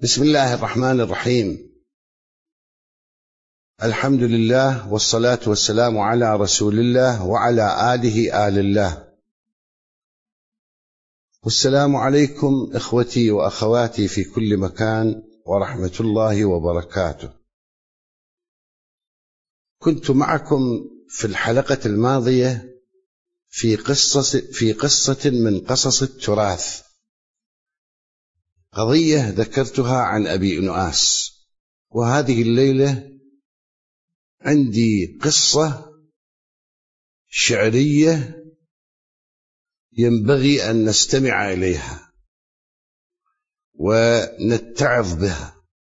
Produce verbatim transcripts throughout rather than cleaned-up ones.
بسم الله الرحمن الرحيم. الحمد لله والصلاة والسلام على رسول الله وعلى آله آل الله. والسلام عليكم إخوتي وأخواتي في كل مكان ورحمة الله وبركاته. كنت معكم في الحلقة الماضية في قصة في قصة من قصص التراث، قضية ذكرتها عن أبي نؤاس، وهذه الليلة عندي قصة شعرية ينبغي أن نستمع إليها ونتعظ بها.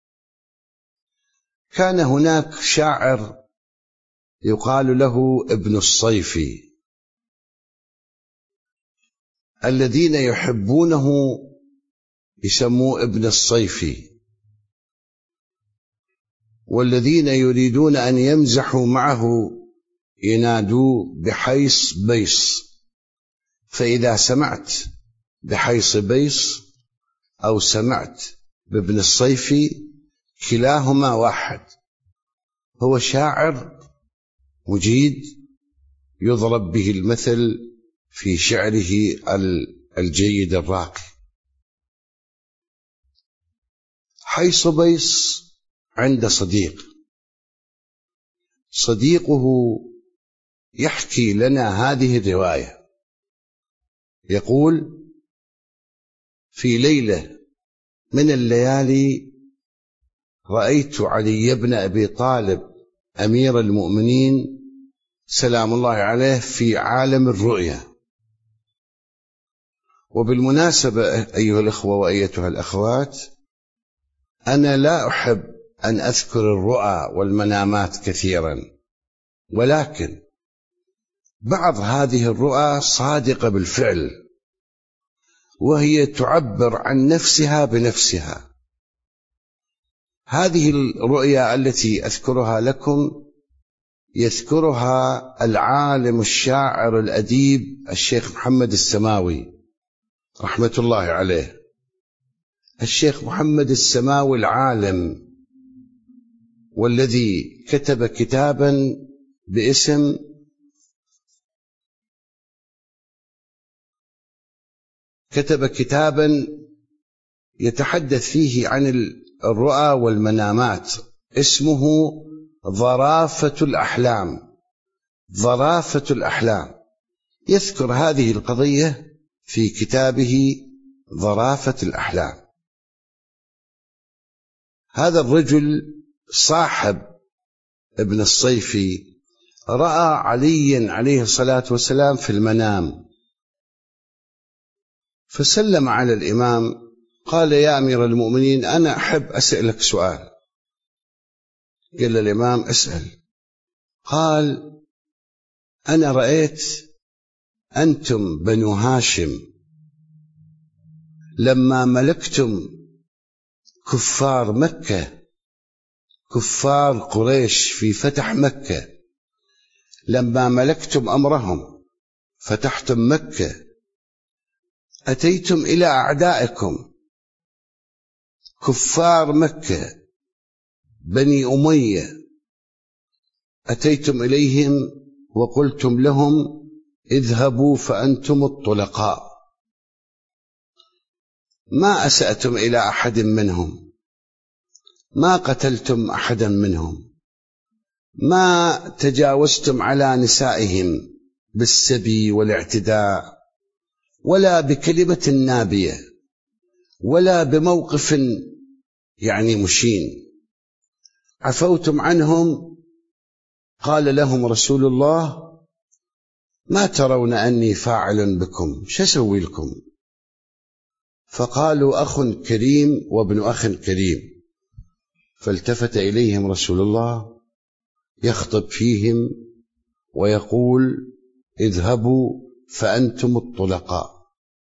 كان هناك شاعر يقال له ابن الصيفي، الذين يحبونه يسموه ابن الصيفي، والذين يريدون أن يمزحوا معه ينادوا بحيص بيص. فإذا سمعت بحيص بيص أو سمعت بابن الصيفي كلاهما واحد، هو شاعر مجيد يضرب به المثل في شعره الجيد الراقي. حيص بيص عند صديق، صديقه يحكي لنا هذه الرواية، يقول: في ليلة من الليالي رأيت علي بن أبي طالب أمير المؤمنين سلام الله عليه في عالم الرؤيا. وبالمناسبة أيها الأخوة وأيتها الأخوات، أنا لا أحب أن أذكر الرؤى والمنامات كثيرا، ولكن بعض هذه الرؤى صادقة بالفعل، وهي تعبر عن نفسها بنفسها. هذه الرؤيا التي أذكرها لكم يذكرها العالم الشاعر الأديب الشيخ محمد السماوي رحمة الله عليه. الشيخ محمد السماوي العالم، والذي كتب كتابا باسم كتب كتابا يتحدث فيه عن الرؤى والمنامات، اسمه ظرافة الأحلام. ظرافة الأحلام، يذكر هذه القضية في كتابه ظرافة الأحلام. هذا الرجل صاحب ابن الصيفي رأى عليا عليه الصلاة والسلام في المنام، فسلم على الإمام، قال: يا أمير المؤمنين، أنا أحب أسألك سؤال. قال الإمام: اسأل. قال: أنا رأيت أنتم بنو هاشم لما ملكتم كفار مكة، كفار قريش في فتح مكة، لما ملكتم أمرهم فتحتم مكة، أتيتم إلى أعدائكم كفار مكة بني أمية، أتيتم إليهم وقلتم لهم: اذهبوا فأنتم الطلقاء. ما أسأتم إلى أحد منهم، ما قتلتم أحدا منهم، ما تجاوزتم على نسائهم بالسبي والاعتداء، ولا بكلمة نابية، ولا بموقف يعني مشين، عفوتم عنهم. قال لهم رسول الله: ما ترون أني فاعل بكم؟ شو أسوي لكم؟ فقالوا: أخ كريم وابن أخ كريم. فالتفت إليهم رسول الله يخطب فيهم ويقول: اذهبوا فأنتم الطلقاء.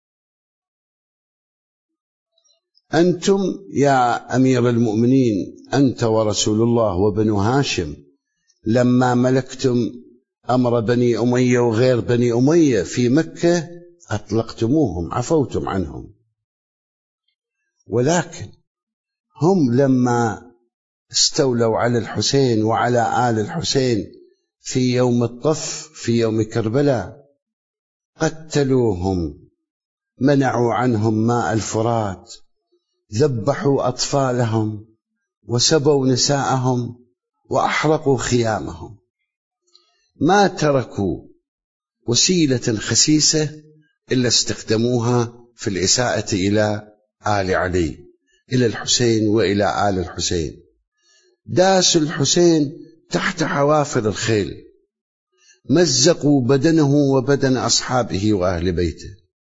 أنتم يا أمير المؤمنين، أنت ورسول الله وبنو هاشم، لما ملكتم أمر بني أمية وغير بني أمية في مكة أطلقتموهم، عفوتم عنهم. ولكن هم لما استولوا على الحسين وعلى آل الحسين في يوم الطف في يوم كربلاء قتلوهم، منعوا عنهم ماء الفرات، ذبحوا أطفالهم وسبوا نساءهم وأحرقوا خيامهم. ما تركوا وسيلة خسيسة إلا استخدموها في الإساءة إلى آل علي، إلى الحسين وإلى آل الحسين. داسوا الحسين تحت حوافر الخيل، مزقوا بدنه وبدن أصحابه وأهل بيته.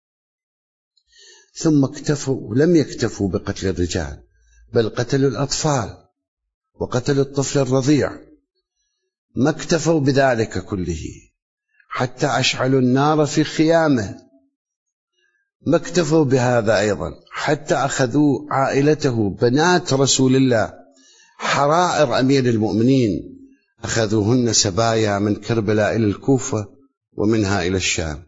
ثم اكتفوا، لم يكتفوا بقتل الرجال، بل قتلوا الأطفال وقتلوا الطفل الرضيع. ما اكتفوا بذلك كله، حتى أشعلوا النار في خيامه. ما اكتفوا بهذا أيضا، حتى أخذوا عائلته بنات رسول الله حرائر أمير المؤمنين، أخذوهن سبايا من كربلاء إلى الكوفة ومنها إلى الشام.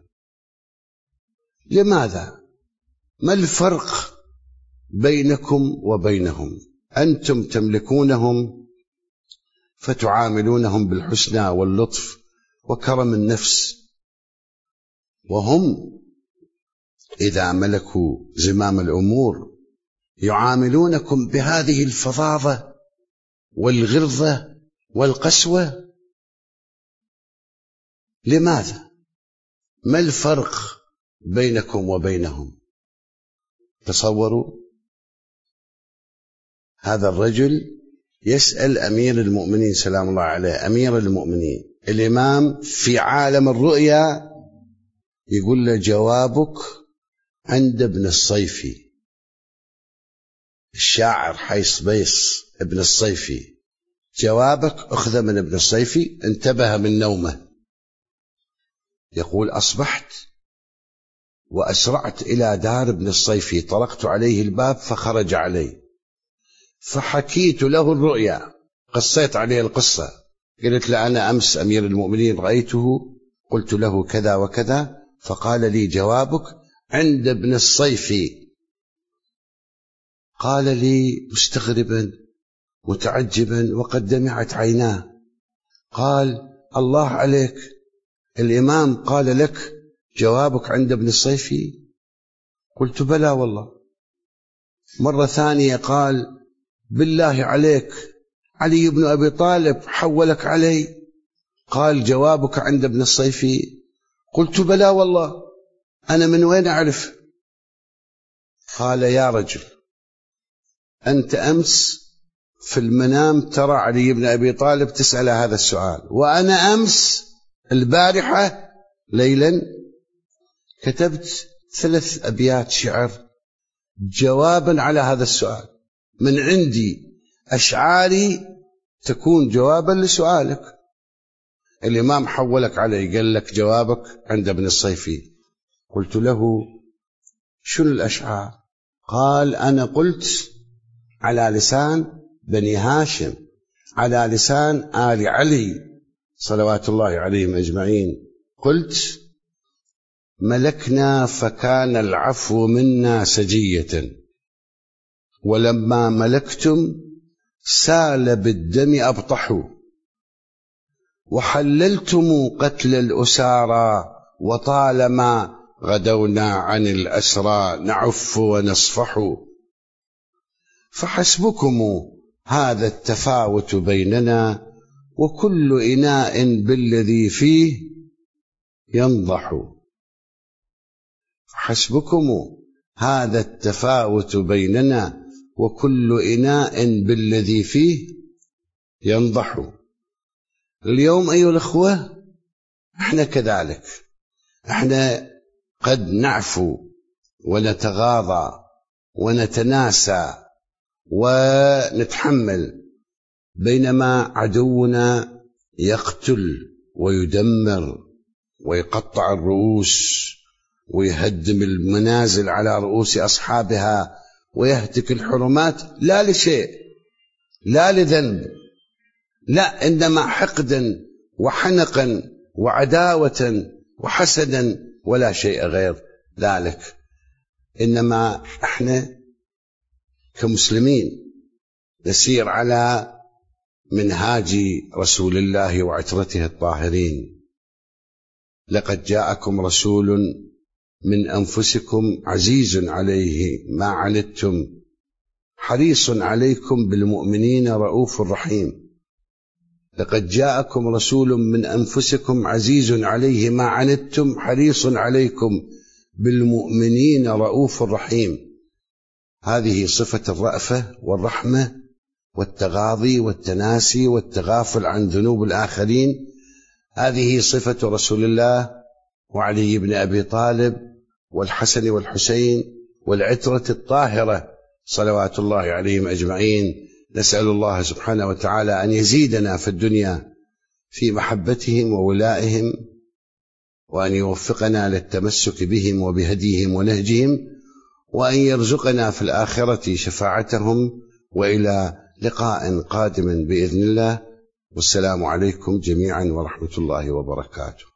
لماذا؟ ما الفرق بينكم وبينهم؟ أنتم تملكونهم فتعاملونهم بالحسنى واللطف وكرم النفس، وهم إذا ملكوا زمام الأمور يعاملونكم بهذه الفظاظة والغلظة والقسوة. لماذا؟ ما الفرق بينكم وبينهم؟ تصوروا، هذا الرجل يسأل أمير المؤمنين سلام الله عليه، أمير المؤمنين الإمام في عالم الرؤيا، يقول له جوابك عند ابن الصيفي، الشاعر حيص بيص ابن الصيفي، جوابك أخذ من ابن الصيفي. انتبه من نومه، يقول أصبحت وأسرعت إلى دار ابن الصيفي، طرقت عليه الباب فخرج علي، فحكيت له الرؤيا، قصيت عليه القصة، قلت له أنا أمس أمير المؤمنين رأيته، قلت له كذا وكذا، فقال لي جوابك عند ابن الصيفي. قال لي مستغربا متعجبا وقد دمعت عيناه، قال الله عليك، الإمام قال لك جوابك عند ابن الصيفي؟ قلت بلى والله. مرة ثانية قال بالله عليك علي بن أبي طالب حولك علي، قال جوابك عند ابن الصيفي؟ قلت بلى والله، أنا من وين أعرف؟ قال يا رجل، أنت أمس في المنام ترى علي بن أبي طالب تسأل هذا السؤال، وأنا أمس البارحة ليلا كتبت ثلاث أبيات شعر جوابا على هذا السؤال، من عندي أشعاري تكون جوابا لسؤالك. الإمام حولك علي، قال لك جوابك عند ابن الصيفي. قلت له شنو الأشعار؟ قال أنا قلت على لسان بني هاشم، على لسان آل علي صلوات الله عليهم أجمعين، قلت ملكنا فكان العفو منا سجية، ولما ملكتم سال بالدم أبطحوا، وحللتم قتل الأسارى، وطالما غدونا عن الأسرى نعف ونصفح، فحسبكم هذا التفاوت بيننا، وكل إناء بالذي فيه ينضح. حسبكم هذا التفاوت بيننا، وكل إناء بالذي فيه ينضح. اليوم أيها الأخوة احنا كذلك، احنا قد نعفو ونتغاضى ونتناسى ونتحمل، بينما عدونا يقتل ويدمر ويقطع الرؤوس ويهدم المنازل على رؤوس أصحابها ويهتك الحرمات، لا لشيء، لا لذنب، لا، إنما حقدا وحنقا وعداوة وحسدا، ولا شيء غير ذلك. إنما احنا كمسلمين نسير على منهاج رسول الله وعترته الطاهرين. لقد جاءكم رسول من أنفسكم عزيز عليه ما عنتم حريص عليكم بالمؤمنين رؤوف رحيم. لقد جاءكم رسول من أنفسكم عزيز عليه ما عنتم حريص عليكم بالمؤمنين رؤوف رحيم. هذه صفة الرأفة والرحمة والتغاضي والتناسي والتغافل عن ذنوب الآخرين. هذه صفة رسول الله وعلي بن أبي طالب والحسن والحسين والعترة الطاهرة صلوات الله عليهم أجمعين. نسأل الله سبحانه وتعالى أن يزيدنا في الدنيا في محبتهم وولائهم، وأن يوفقنا للتمسك بهم وبهديهم ونهجهم، وأن يرزقنا في الآخرة شفاعتهم. وإلى لقاء قادم بإذن الله، والسلام عليكم جميعا ورحمة الله وبركاته.